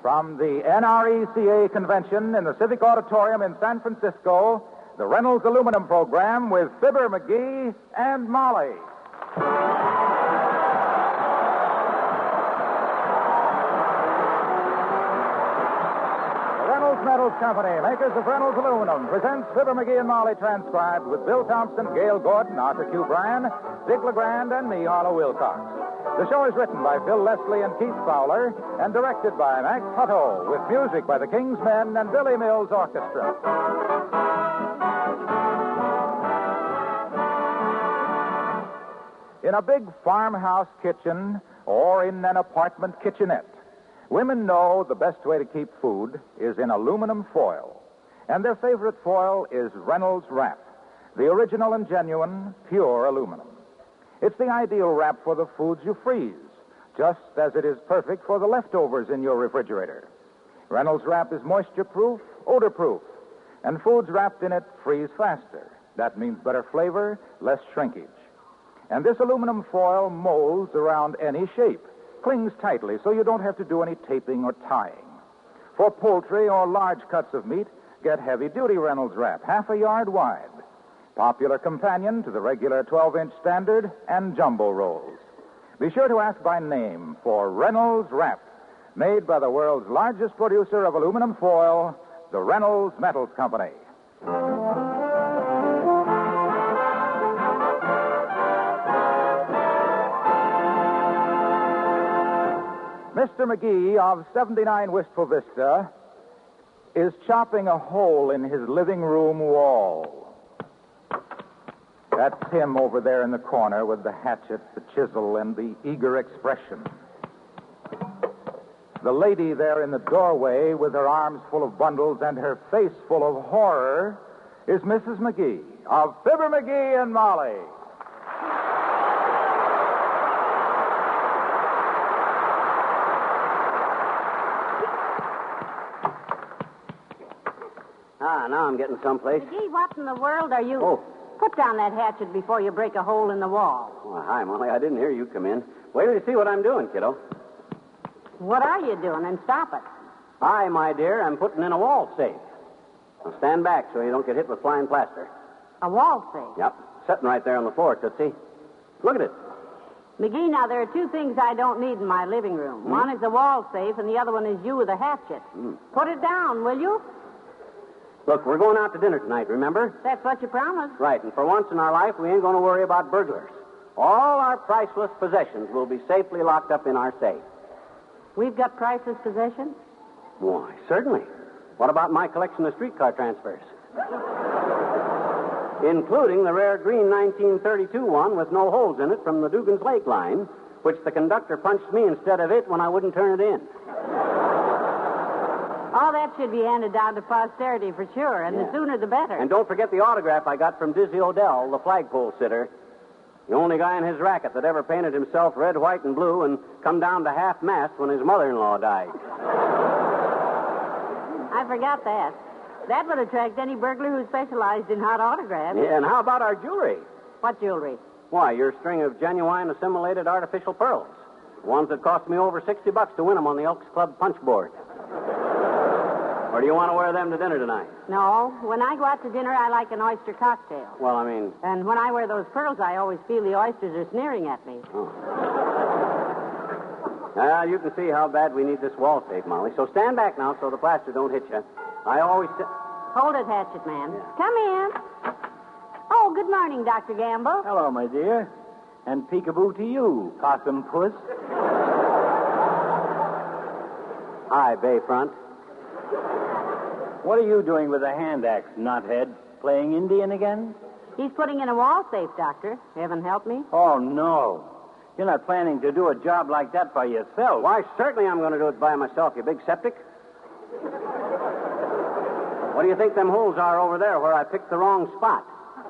From the NRECA convention in the Civic Auditorium in San Francisco, the Reynolds Aluminum Program with Fibber McGee and Molly. The Reynolds Metals Company, makers of Reynolds Aluminum, presents Fibber McGee and Molly, transcribed with Bill Thompson, Gail Gordon, Arthur Q. Bryan, Dick LeGrand, and me, Harlow Wilcox. The show is written by Phil Leslie and Keith Fowler and directed by Max Hutto, with music by the King's Men and Billy Mills Orchestra. In a big farmhouse kitchen or in an apartment kitchenette, women know the best way to keep food is in aluminum foil. And their favorite foil is Reynolds Wrap, the original and genuine pure aluminum. It's the ideal wrap for the foods you freeze, just as it is perfect for the leftovers in your refrigerator. Reynolds Wrap is moisture-proof, odor-proof, and foods wrapped in it freeze faster. That means better flavor, less shrinkage. And this aluminum foil molds around any shape, clings tightly so you don't have to do any taping or tying. For poultry or large cuts of meat, get heavy-duty Reynolds Wrap, half a yard wide. Popular companion to the regular 12-inch standard and jumbo rolls. Be sure to ask by name for Reynolds Wrap, made by the world's largest producer of aluminum foil, the Reynolds Metals Company. Mr. McGee of 79 Wistful Vista is chopping a hole in his living room wall. That's him over there in the corner with the hatchet, the chisel, and the eager expression. The lady there in the doorway with her arms full of bundles and her face full of horror is Mrs. McGee of Fibber McGee and Molly. Now I'm getting someplace. McGee, what in the world are you... Oh. Put down that hatchet before you break a hole in the wall. Well, hi, Molly. I didn't hear you come in. Wait till you see what I'm doing, kiddo. What are you doing? And stop it. I, my dear, I'm putting in a wall safe. Now stand back so you don't get hit with flying plaster. A wall safe? Yep. Sitting right there on the floor, Tootsie. Look at it. McGee, now there are two things I don't need in my living room. One is a wall safe, and the other one is you with a hatchet. Put it down, will you? Look, we're going out to dinner tonight, remember? That's what you promised. Right, and for once in our life, we ain't going to worry about burglars. All our priceless possessions will be safely locked up in our safe. We've got priceless possessions? Why, certainly. What about my collection of streetcar transfers? Including the rare green 1932 one with no holes in it from the Dugan's Lake line, which the conductor punched me instead of it when I wouldn't turn it in. All that should be handed down to posterity for sure, and the sooner the better. And don't forget the autograph I got from Dizzy Odell, the flagpole sitter. The only guy in his racket that ever painted himself red, white, and blue and come down to half-mast when his mother-in-law died. I forgot that. That would attract any burglar who specialized in hot autographs. Yeah, and how about our jewelry? What jewelry? Why, your string of genuine assimilated artificial pearls. Ones that cost me over $60 to win them on the Elks Club punch board. Or do you want to wear them to dinner tonight? No. When I go out to dinner, I like an oyster cocktail. Well, I mean... And when I wear those pearls, I always feel the oysters are sneering at me. Oh. Now, you can see how bad we need this wall safe, Molly. So stand back now so the plaster don't hit you. I always... Hold it, hatchet man. Yeah. Come in. Oh, good morning, Dr. Gamble. Hello, my dear. And peekaboo to you, possum puss. Hi, Bayfront. What are you doing with a hand axe, knothead? Playing Indian again? He's putting in a wall safe, Doctor. Heaven help me. Oh, no. You're not planning to do a job like that by yourself. Why, certainly I'm going to do it by myself, you big septic. What do you think them holes are over there where I picked the wrong spot?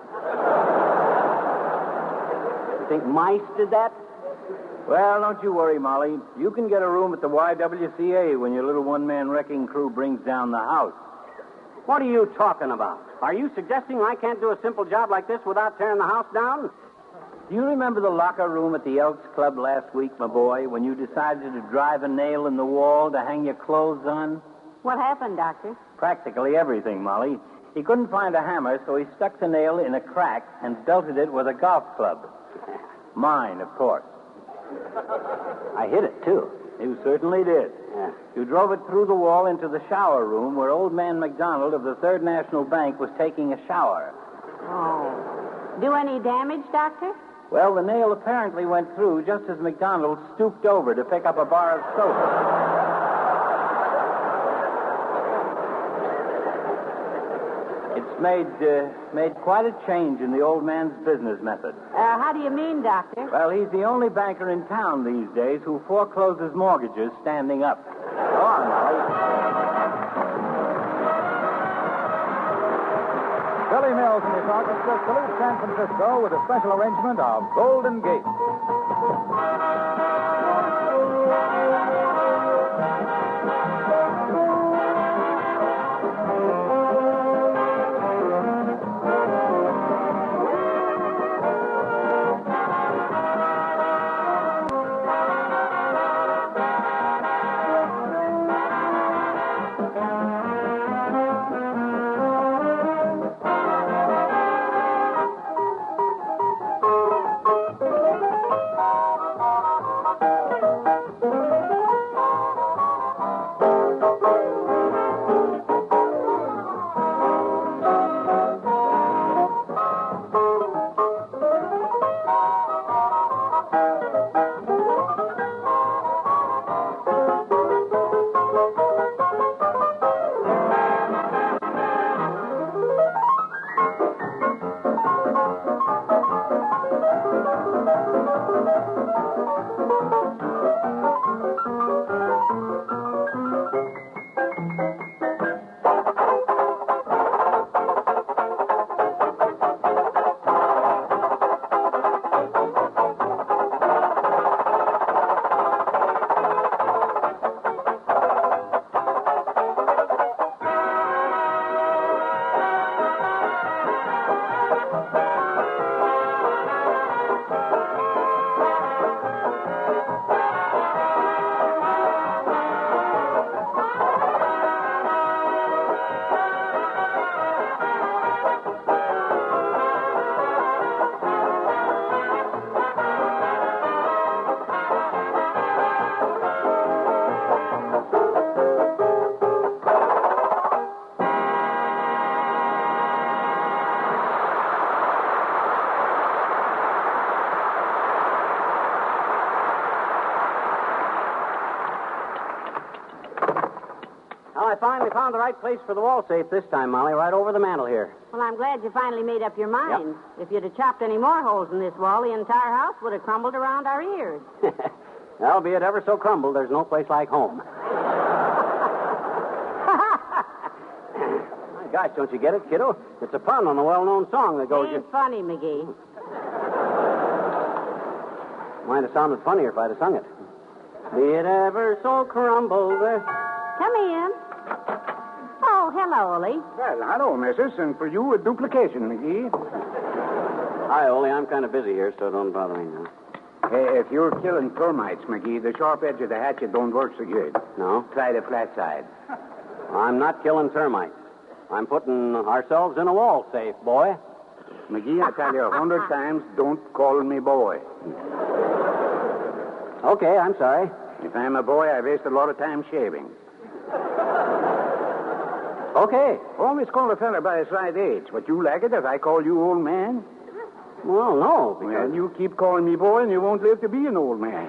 You think mice did that? Well, don't you worry, Molly. You can get a room at the YWCA when your little one-man wrecking crew brings down the house. What are you talking about? Are you suggesting I can't do a simple job like this without tearing the house down? Do you remember the locker room at the Elks Club last week, my boy, when you decided to drive a nail in the wall to hang your clothes on? What happened, Doctor? Practically everything, Molly. He couldn't find a hammer, so he stuck the nail in a crack and belted it with a golf club. Mine, of course. I hit it, too. You certainly did. Yeah. You drove it through the wall into the shower room where old man McDonald of the Third National Bank was taking a shower. Oh. Do any damage, Doctor? Well, the nail apparently went through just as McDonald stooped over to pick up a bar of soap. It's made quite a change in the old man's business method. How do you mean, Doctor? Well, he's the only banker in town these days who forecloses mortgages standing up. Go on, Molly. Billy Mills and his orchestra salute San Francisco with a special arrangement of Golden Gate. Well, I finally found the right place for the wall safe this time, Molly, right over the mantel here. Well, I'm glad you finally made up your mind. If you'd have chopped any more holes in this wall, the entire house would have crumbled around our ears. Well, be it ever so crumbled, there's no place like home. My gosh, don't you get it, kiddo? It's a pun on a well-known song that goes... Ain't funny, McGee. Might have sounded funnier if I'd have sung it. Be it ever so crumbled... Come in. Oh, hello, Ole. Well, hello, missus, and for you, a duplication, McGee. Hi, Ole. I'm kind of busy here, so don't bother me now. Hey, if you're killing termites, McGee, the sharp edge of the hatchet don't work so good. No? Try the flat side. I'm not killing termites. I'm putting ourselves in a wall safe, boy. McGee, I tell you 100 times, don't call me boy. Okay, I'm sorry. If I'm a boy, I waste a lot of time shaving. Okay. Always call a fella by his right age. But you like it if I call you old man? Well, no, because... Well, you keep calling me boy and you won't live to be an old man.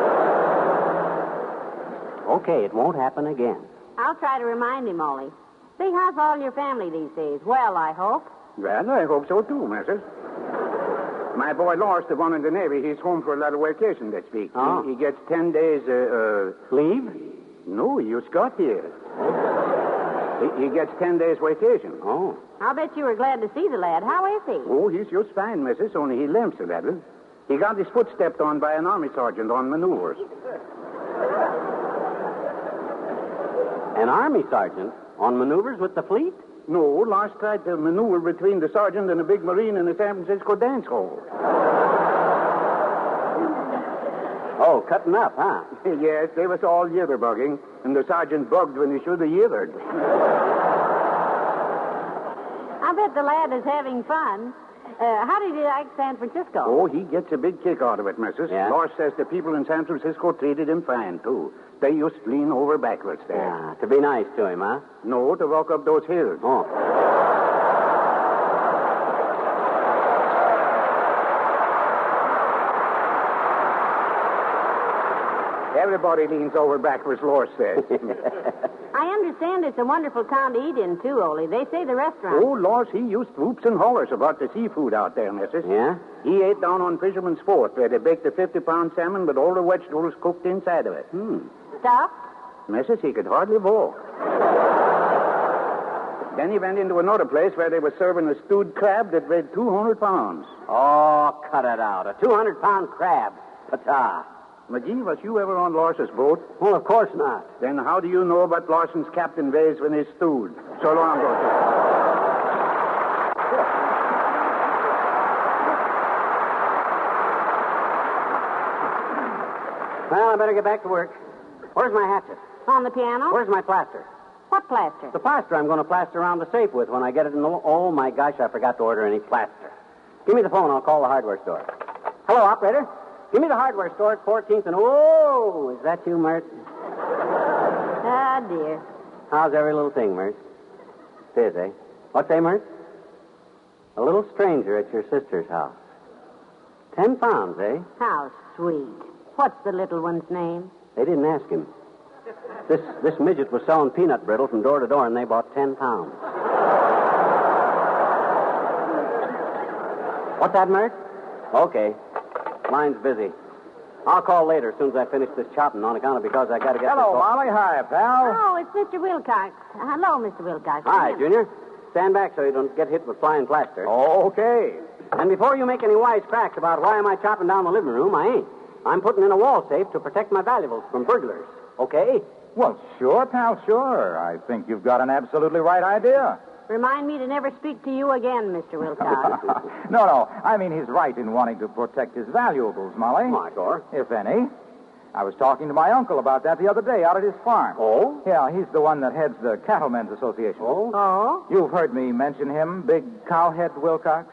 Okay, it won't happen again. I'll try to remind him, Ole. See, how's all your family these days? Well, I hope. Well, I hope so too, missus. My boy Lawrence, the one in the Navy, he's home for a little vacation this week. Oh. He gets 10 days, Leave? No, he just got here. He gets 10 days vacation. Oh. I'll bet you were glad to see the lad. How is he? Oh, he's just fine, missus, only he limps a little. He got his foot stepped on by an army sergeant on maneuvers. An army sergeant on maneuvers with the fleet? No, Lars tried to maneuver between the sergeant and a big marine in the San Francisco dance hall. Oh, cutting up, huh? Yes, they was all yitterbugging, and the sergeant bugged when he should have yithered. I bet the lad is having fun. How did he like San Francisco? Oh, he gets a big kick out of it, missus. Yeah? Lars says the people in San Francisco treated him fine, too. They used to lean over backwards there. Yeah, to be nice to him, huh? No, to walk up those hills. Oh. Everybody leans over backwards, Lars says. I understand it's a wonderful town to eat in, too, Ole. They say the restaurant... Oh, Lars, he used whoops and hollers about the seafood out there, missus. Yeah? He ate down on Fisherman's Fort, where they baked a 50-pound salmon with all the vegetables cooked inside of it. Stuffed? Missus, he could hardly walk. Then he went into another place where they were serving a stewed crab that weighed 200 pounds. Oh, cut it out. A 200-pound crab. Ta-ta. McGee, was you ever on Lars's boat? Well, of course not. Then how do you know about Larson's captain weighs when he's stewed? So long ago. Well, I better get back to work. Where's my hatchet? On the piano? Where's my plaster? What plaster? The plaster I'm going to plaster around the safe with when I get it in the... Oh, my gosh, I forgot to order any plaster. Give me the phone. I'll call the hardware store. Hello, operator. Give me the hardware store at 14th and... Oh, is that you, Mert? Ah, dear. How's every little thing, Mert? It is, eh? What's say, Mert? A little stranger at your sister's house. 10 pounds, eh? How sweet. What's the little one's name? They didn't ask him. This midget was selling peanut brittle from door to door, and they bought 10 pounds. What's that, Mert? Okay. Line's busy. I'll call later as soon as I finish this chopping on account of because I got to get... Hello, this... Molly. Hi, pal. Oh, it's Mr. Wilcox. Hello, Mr. Wilcox. Hi, Junior. Stand back so you don't get hit with flying plaster. Okay. And before you make any wise cracks about why am I chopping down the living room, I ain't. I'm putting in a wall safe to protect my valuables from burglars. Okay? Well, sure, pal, sure. I think you've got an absolutely right idea. Remind me to never speak to you again, Mr. Wilcox. No. I mean, he's right in wanting to protect his valuables, Molly. Margot. If any. I was talking to my uncle about that the other day out at his farm. Oh? Yeah, he's the one that heads the Cattlemen's Association. Oh? Oh? You've heard me mention him, Big Cowhead Wilcox.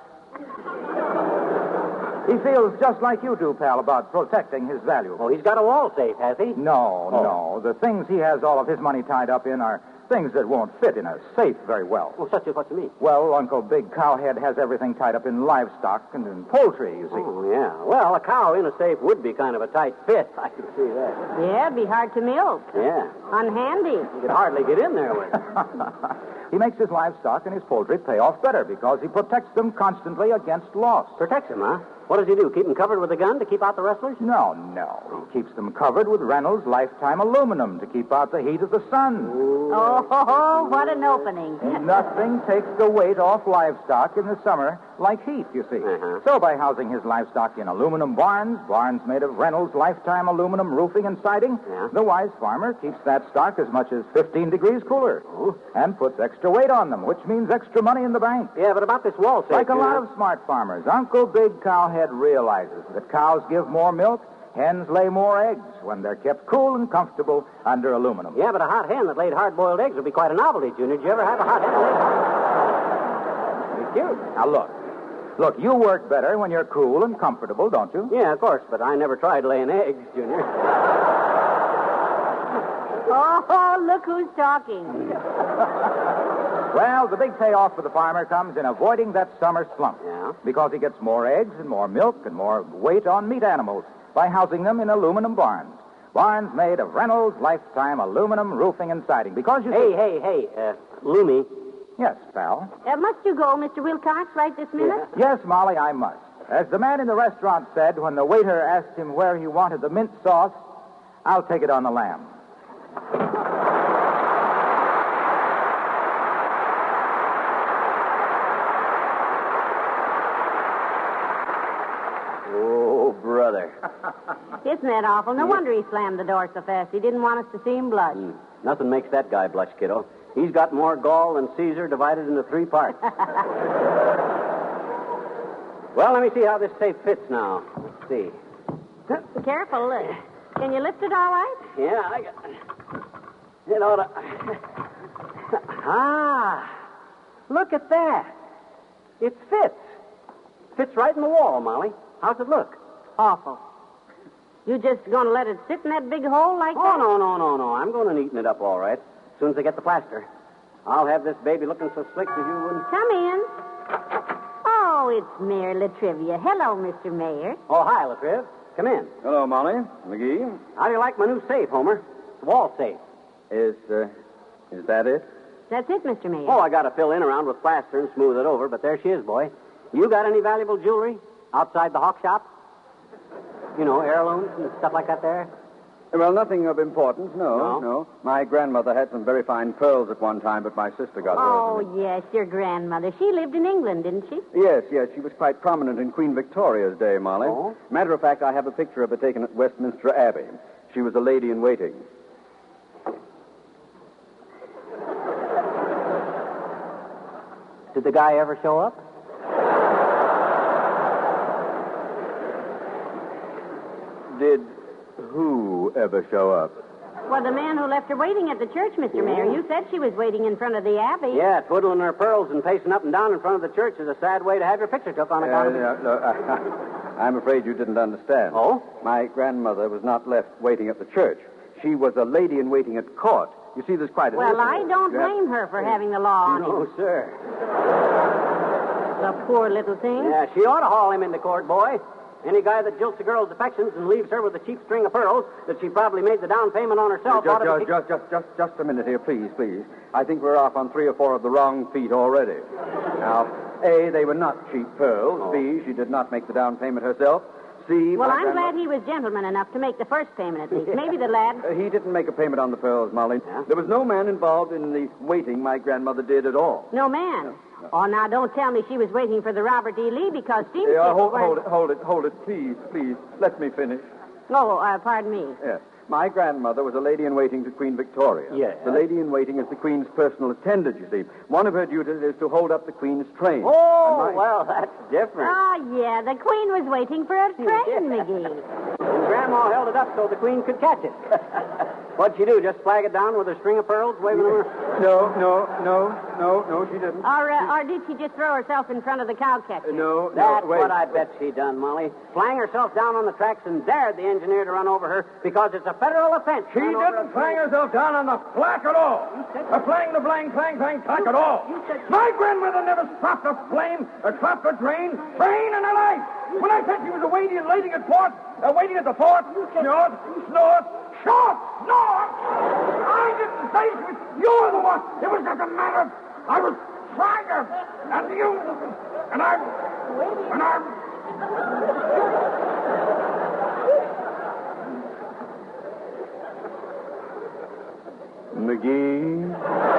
He feels just like you do, pal, about protecting his valuables. Oh, he's got a wall safe, has he? No. The things he has all of his money tied up in are things that won't fit in a safe very well. Well, such as what you mean? Well, Uncle Big Cowhead has everything tied up in livestock and in poultry, you see. Oh, yeah. Well, a cow in a safe would be kind of a tight fit. I can see that. Yeah, it'd be hard to milk. Yeah. Unhandy. You could hardly get in there with it. He makes his livestock and his poultry pay off better because he protects them constantly against loss. Protects him, huh? What does he do? Keep them covered with a gun to keep out the rustlers? No. He keeps them covered with Reynolds Lifetime aluminum to keep out the heat of the sun. Oh, what an opening. Nothing takes the weight off livestock in the summer like heat, you see. Uh-huh. So by housing his livestock in aluminum barns made of Reynolds Lifetime aluminum roofing and siding, Yeah. the wise farmer keeps that stock as much as 15 degrees cooler Oh. and puts extra weight on them, which means extra money in the bank. Yeah, but about this wall safe... Like a lot of smart farmers, Uncle Big Cowhead realizes that cows give more milk, hens lay more eggs when they're kept cool and comfortable under aluminum. Yeah, but a hot hen that laid hard-boiled eggs would be quite a novelty, Junior. Did you ever have a hot hen that laid hard... Be cute. Now, look, you work better when you're cool and comfortable, don't you? Yeah, of course, but I never tried laying eggs, Junior. Oh, look who's talking. Well, the big payoff for the farmer comes in avoiding that summer slump. Yeah? Because he gets more eggs and more milk and more weight on meat animals by housing them in aluminum barns. Barns made of Reynolds Lifetime aluminum roofing and siding. Because you see... Hey, Loomy. Yes, pal. Must you go, Mr. Wilcox, right this minute? Yes, Molly, I must. As the man in the restaurant said when the waiter asked him where he wanted the mint sauce, I'll take it on the lamb. Oh, brother. Isn't that awful? No wonder he slammed the door so fast. He didn't want us to see him blush. Nothing makes that guy blush, kiddo. He's got more gall than Caesar divided into 3 parts. Well, let me see how this safe fits now. Let's see. Careful. Can you lift it all right? Yeah, I got it. Ought to... Look at that. It fits. Fits right in the wall, Molly. How's it look? Awful. You just going to let it sit in that big hole like that? No. I'm going to neaten it up all right as soon as I get the plaster. I'll have this baby looking so slick that you wouldn't... Come in. Oh, it's Mayor Latrivia. Hello, Mr. Mayor. Oh, hi, Latriv. Come in. Hello, Molly. McGee. How do you like my new safe, Homer? It's a wall safe. Is that it? That's it, Mr. Mayor. Oh, I got to fill in around with plaster and smooth it over, but there she is, boy. You got any valuable jewelry outside the hawk shop? You know, heirlooms and stuff like that there? Well, nothing of importance, no. My grandmother had some very fine pearls at one time, but my sister got Oh, those. yes, your grandmother. She lived in England, didn't she? Yes. She was quite prominent in Queen Victoria's day, Molly. Oh? Matter of fact, I have a picture of her taken at Westminster Abbey. She was a lady in waiting. Did the guy ever show up? Did who ever show up? Well, the man who left her waiting at the church, Mr. Mayor. You said she was waiting in front of the Abbey. Yeah, twiddling her pearls and pacing up and down in front of the church is a sad way to have your picture took on account of... I'm afraid you didn't understand. Oh? My grandmother was not left waiting at the church. She was a lady in waiting at court. You see, there's quite a Well, difference. I don't blame her for having the law on him. No, sir. The poor little thing. Yeah, she ought to haul him into court, boy. Any guy that jilts a girl's affections and leaves her with a cheap string of pearls that she probably made the down payment on herself ought to be... Just a minute here, please. I think we're off on 3 or 4 of the wrong feet already. Now, A, they were not cheap pearls. Oh. B, she did not make the down payment herself. C, Well, my I'm grandma- glad he was gentleman enough to make the first payment at least. Maybe the lad... He didn't make a payment on the pearls, Molly. Yeah? There was no man involved in the waiting my grandmother did at all. No man. Oh, now don't tell me she was waiting for the Robert E. Lee because steamships Hold it, please. Let me finish. Oh, pardon me. Yes. My grandmother was a lady in waiting to Queen Victoria. Yes. The lady in waiting is the Queen's personal attendant, you see. One of her duties is to hold up the Queen's train. Oh, And well, that's different. Oh, yeah, the Queen was waiting for a train, McGee. And Grandma held it up so the Queen could catch it. What'd she do, just flag it down with a string of pearls waving them? No, she didn't. Or did she just throw herself in front of the cow catcher? No, That's wait. what I bet she done, Molly. Flang herself down on the tracks and dared the engineer to run over her because it's a federal offense. She didn't flang herself down on the flack at all. The flang, tack at all. My grandmother never stopped a flame, or stopped a train in her life. When I said she was waiting at the fort, snort. I didn't say she was. You're the one. It was just a matter of I was trying her, and you, and I'm. McGee.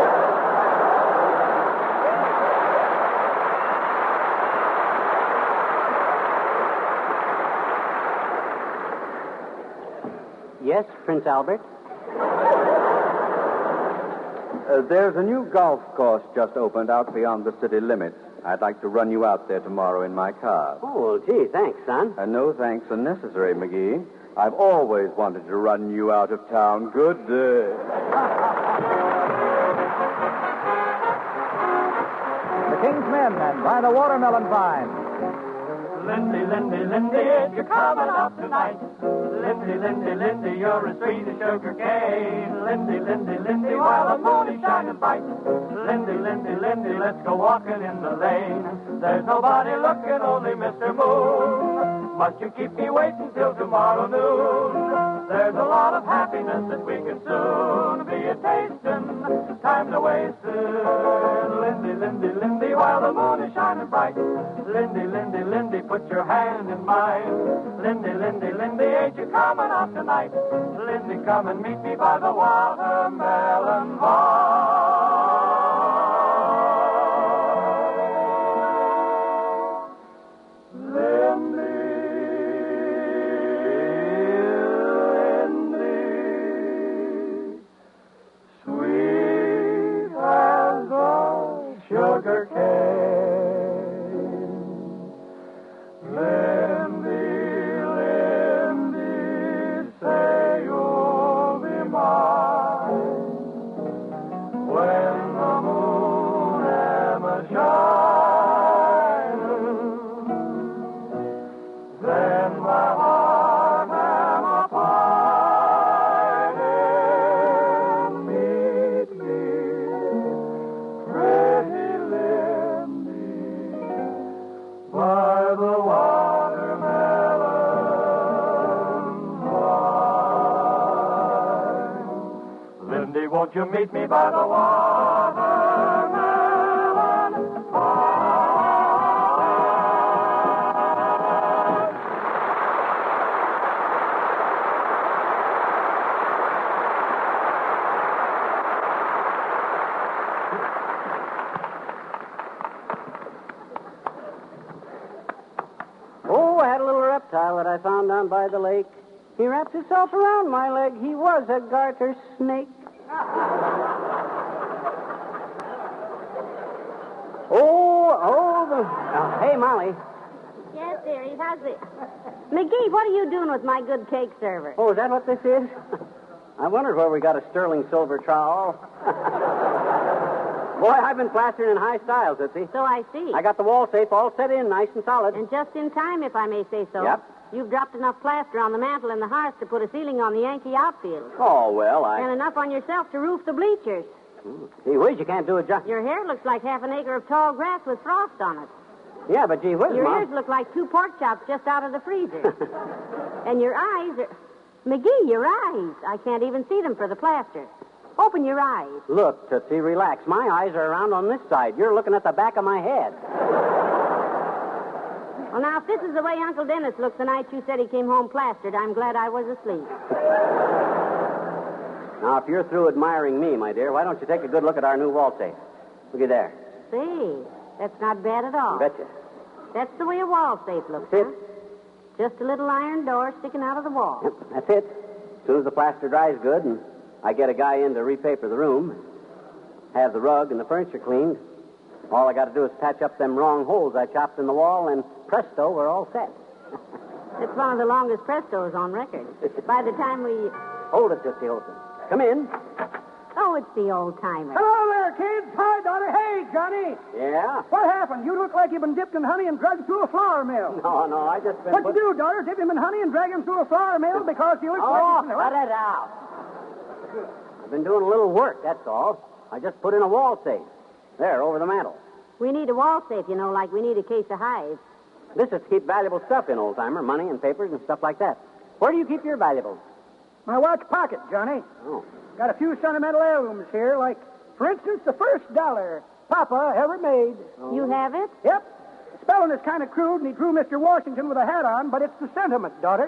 Yes, Prince Albert? There's a new golf course just opened out beyond the city limits. I'd like to run you out there tomorrow in my car. Oh, well, gee, thanks, son. No thanks are necessary, McGee. I've always wanted to run you out of town. Good day. The King's Men and By the Watermelon Vine. Lindy, Lindy, Lindy, you're coming out tonight. Lindy, Lindy, Lindy, you're as sweet as sugar cane. Lindy, Lindy, Lindy, while the moon is shining bright. Lindy, Lindy, Lindy, let's go walking in the lane. There's nobody looking, only Mr. Moon. Must you keep me waiting till tomorrow noon? There's a lot of happiness that we can soon be a tasting. Time to waste it. Lindy, Lindy, Lindy, while the moon is shining bright. Lindy, Lindy, Lindy, put your hand in mine. Lindy, Lindy, Lindy, ain't you coming out tonight? Lindy, come and meet me by the watermelon vine. Sugar cane, Lindy, Lindy, won't you meet me by the watermelon farm? Oh, I had a little reptile that I found down by the lake. He wrapped himself around my leg. He was a garter snake. Hey, Molly. Yes, dearie. How's it? McGee, what are you doing with my good cake server? Oh, is that what this is? I wondered where we got a sterling silver trowel. Boy, I've been plastering in high style, Tootsie. So I see. I got the wall safe all set in, nice and solid. And just in time, if I may say so. Yep. You've dropped enough plaster on the mantel and the hearth to put a ceiling on the Yankee outfield. Oh, well, And enough on yourself to roof the bleachers. Gee whiz, you can't do a job. Your hair looks like half an acre of tall grass with frost on it. Yeah, but gee whiz, Your Mom. ears look like 2 pork chops just out of the freezer. And your eyes are... McGee, your eyes. I can't even see them for the plaster. Open your eyes. Look, Tootsie, relax. My eyes are around on this side. You're looking at the back of my head. Well, now, if this is the way Uncle Dennis looked the night you said he came home plastered, I'm glad I was asleep. Now, if you're through admiring me, my dear, why don't you take a good look at our new wall safe? Looky there. See, that's not bad at all. Betcha. That's the way a wall safe looks, That's huh? it. Just a little iron door sticking out of the wall. Yep, that's it. As soon as the plaster dries good and I get a guy in to repaper the room, have the rug and the furniture cleaned, all I got to do is patch up them wrong holes I chopped in the wall, and presto, we're all set. It's one of the longest prestos on record. By the time we... Hold it, Tootsie, hold it. Come in. Oh, it's the old timer. Hello there, kids. Hi, daughter. Hey, Johnny. Yeah? What happened? You look like you've been dipped in honey and dragged through a flour mill. No, I just been... What you do, daughter? Dip him in honey and drag him through a flour mill because you look Oh, like... cut it out. I've been doing a little work, that's all. I just put in a wall safe. There, over the mantel. We need a wall safe, you know, like we need a case of hives. This is to keep valuable stuff in, old-timer, money and papers and stuff like that. Where do you keep your valuables? My watch pocket, Johnny. Oh. Got a few sentimental heirlooms here, like, for instance, the first $1 Papa ever made. You have it? Yep. Spelling is kind of crude, and he drew Mr. Washington with a hat on, but it's the sentiment, daughter.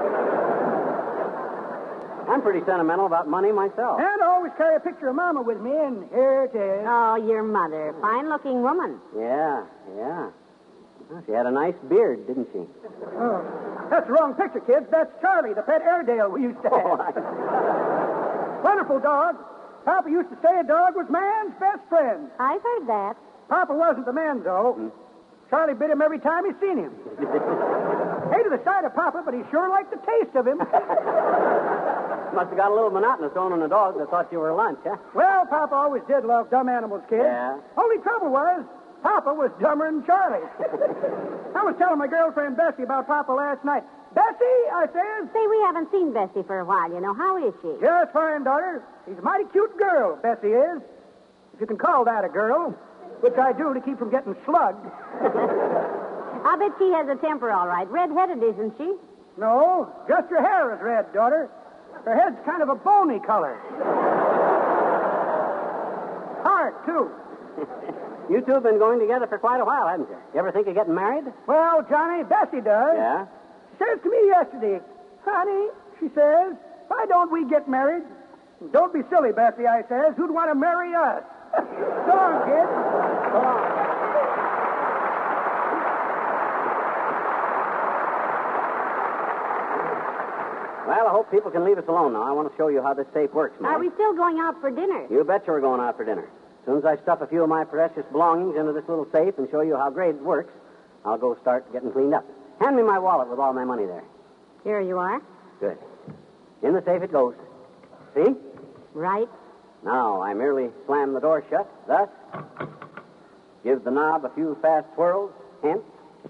I'm pretty sentimental about money myself. And I always carry a picture of Mama with me, and here it is. Oh, your mother. Fine-looking woman. Yeah. Well, she had a nice beard, didn't she? Oh, that's the wrong picture, kids. That's Charlie, the pet Airedale we used to have. Wonderful dog. Papa used to say a dog was man's best friend. I've heard that. Papa wasn't the man, though. Charlie bit him every time he seen him. Hated the sight of Papa, but he sure liked the taste of him. Must have got a little monotonous owning a dog that thought you were lunch, huh? Well, Papa always did love dumb animals, kid. Yeah? Only trouble was, Papa was dumber than Charlie. I was telling my girlfriend Bessie about Papa last night. Bessie, I says. Say, we haven't seen Bessie for a while, you know. How is she? Just fine, daughter. She's a mighty cute girl, Bessie is. If you can call that a girl, which I do to keep from getting slugged. I'll bet she has a temper, all right. Red-headed, isn't she? No, just her hair is red, daughter. Her head's kind of a bony color. Hard, too. You two have been going together for quite a while, haven't you? You ever think of getting married? Well, Johnny, Bessie does. Yeah? She says to me yesterday, honey, she says, why don't we get married? Don't be silly, Bessie, I says. Who'd want to marry us? So long, kid. So long. Well, I hope people can leave us alone now. I want to show you how this safe works, Molly. Are we still going out for dinner? You betcha we're going out for dinner. As soon as I stuff a few of my precious belongings into this little safe and show you how great it works, I'll go start getting cleaned up. Hand me my wallet with all my money there. Here you are. Good. In the safe it goes. See? Right. Now, I merely slam the door shut, thus. Give the knob a few fast twirls, hint.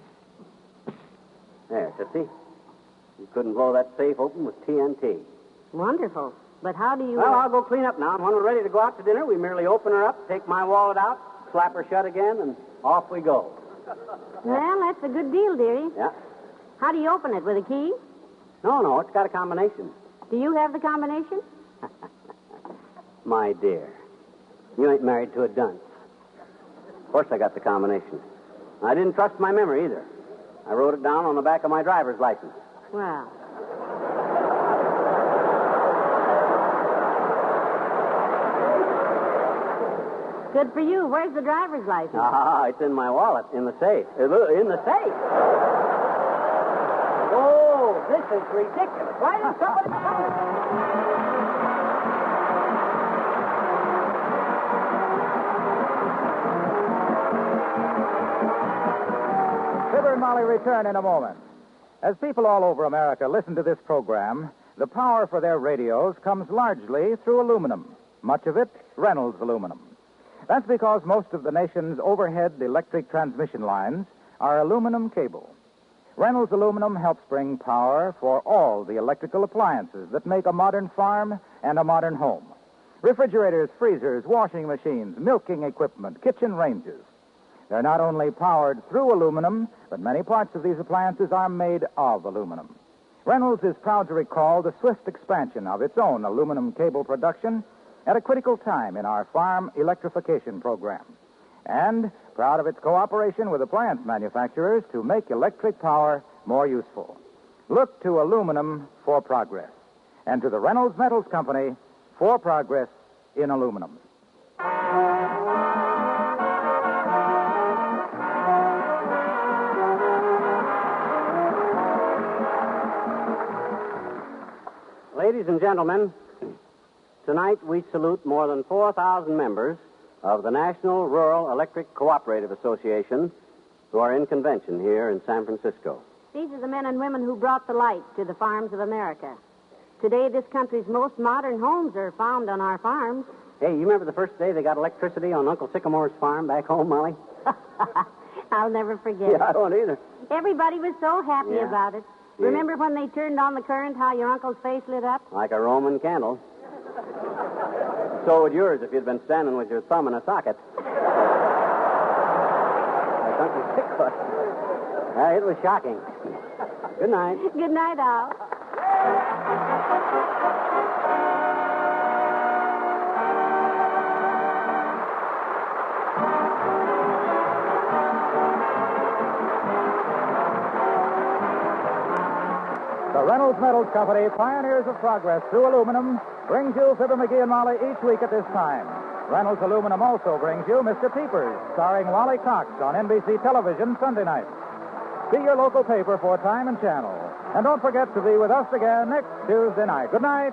There, Tootsie. You couldn't blow that safe open with TNT. Wonderful. But how do you... Well, I'll go clean up now, and when we're ready to go out to dinner, we merely open her up, take my wallet out, slap her shut again, and off we go. Well, that's a good deal, dearie. Yeah? How do you open it? With a key? No, it's got a combination. Do you have the combination? My dear, you ain't married to a dunce. Of course I got the combination. I didn't trust my memory either. I wrote it down on the back of my driver's license. Well, good for you. Where's the driver's license? Ah, it's in my wallet, in the safe. In the safe? Oh, this is ridiculous. Why didn't somebody tell me? Fibber and Molly return in a moment. As people all over America listen to this program, the power for their radios comes largely through aluminum, much of it Reynolds aluminum. That's because most of the nation's overhead electric transmission lines are aluminum cable. Reynolds aluminum helps bring power for all the electrical appliances that make a modern farm and a modern home. Refrigerators, freezers, washing machines, milking equipment, kitchen ranges. They're not only powered through aluminum, but many parts of these appliances are made of aluminum. Reynolds is proud to recall the swift expansion of its own aluminum cable production at a critical time in our farm electrification program, and proud of its cooperation with appliance manufacturers to make electric power more useful. Look to aluminum for progress, and to the Reynolds Metals Company for progress in aluminum. Ladies and gentlemen, tonight we salute more than 4,000 members of the National Rural Electric Cooperative Association who are in convention here in San Francisco. These are the men and women who brought the light to the farms of America. Today, this country's most modern homes are found on our farms. Hey, you remember the first day they got electricity on Uncle Sycamore's farm back home, Molly? I'll never forget Yeah, I don't either. Everybody was so happy Yeah. about it. Yeah. Remember when they turned on the current, how your uncle's face lit up? Like a Roman candle. So would yours if you'd been standing with your thumb in a socket. Like Uncle Syc was. It was shocking. Good night. Good night, Al. The Reynolds Metals Company, pioneers of progress through aluminum, brings you Fibber McGee and Molly each week at this time. Reynolds Aluminum also brings you Mr. Peepers, starring Wally Cox on NBC television Sunday night. See your local paper for time and channel. And don't forget to be with us again next Tuesday night. Good night.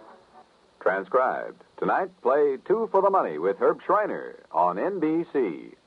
Transcribed. Tonight, play Two for the Money with Herb Schreiner on NBC.